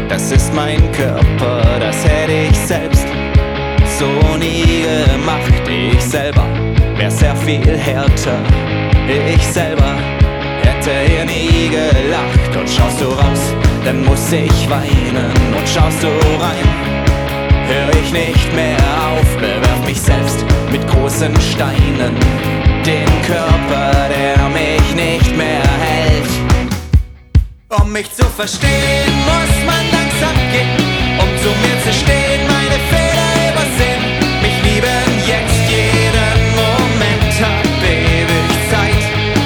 das ist mein Körper, das hätte ich selbst so nie gemacht. Ich selber wär sehr viel härter, ich selber hätte hier nie gelacht. Und schaust du raus, dann muss ich weinen. Und schaust du rein, hör ich nicht mehr auf, bewerf mich selbst mit großen Steinen. Den Körper, der mich nicht mehr hält. Um mich zu verstehen, muss man langsam gehen, um zu mir zu stehen, meine Fehler übersehen. Mich lieben jetzt, jeden Moment hab ewig Zeit.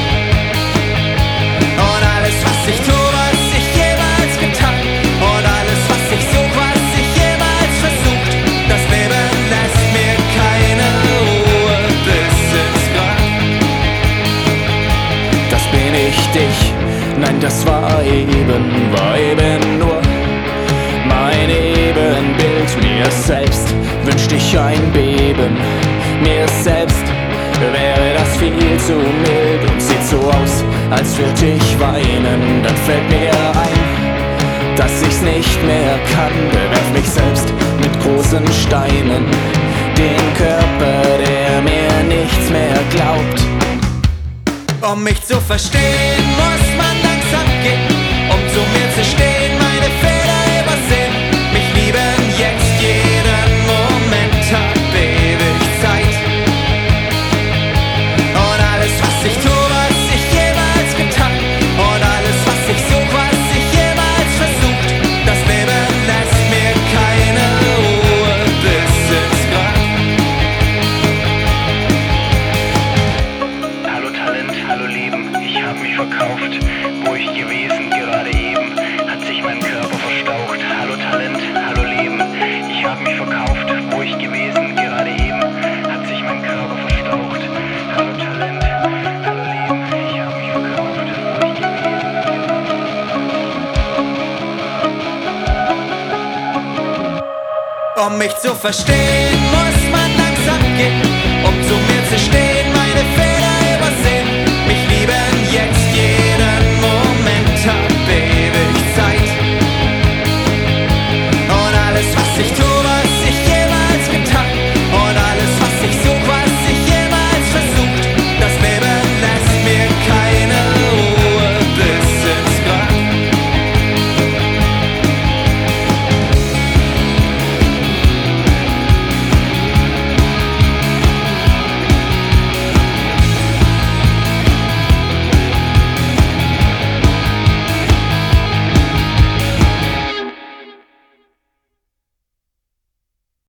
Und alles, was ich tue, was ich jemals getan, und alles, was ich such, was ich jemals versucht, das Leben lässt mir keine Ruhe bis ins Grab. Das bin ich dich, nein, das war eben nur mein Ebenbild. Mir selbst wünschte ich ein Beben, mir selbst wäre das viel zu mild. Und sieht so aus, als würde ich weinen. Dann fällt mir ein, dass ich's nicht mehr kann. Bewerf mich selbst mit großen Steinen. Den Körper, der mir nichts mehr glaubt. Um mich zu verstehen, muss man langsam gehen, um zu mir zu stehen, meine Fehler übersehen. Mich lieben jetzt, jeden Moment hab ewig Zeit. Und alles, was ich tue, was ich jemals getan, und alles, was ich such, was ich jemals versucht, das Leben lässt mir keine Ruhe bis ins Grab. Hallo Talent, hallo Leben, ich hab mich verkauft. Wo ich gewesen, gerade eben, hat sich mein Körper verstaucht. Hallo Talent, hallo Leben, ich hab mich verkauft. Wo ich gewesen, gerade eben, hat sich mein Körper verstaucht. Hallo Talent, hallo Leben, ich hab mich verkauft. Wo ich gewesen. Um mich zu verstehen, muss man langsam gehen, um zu mir zu stehen.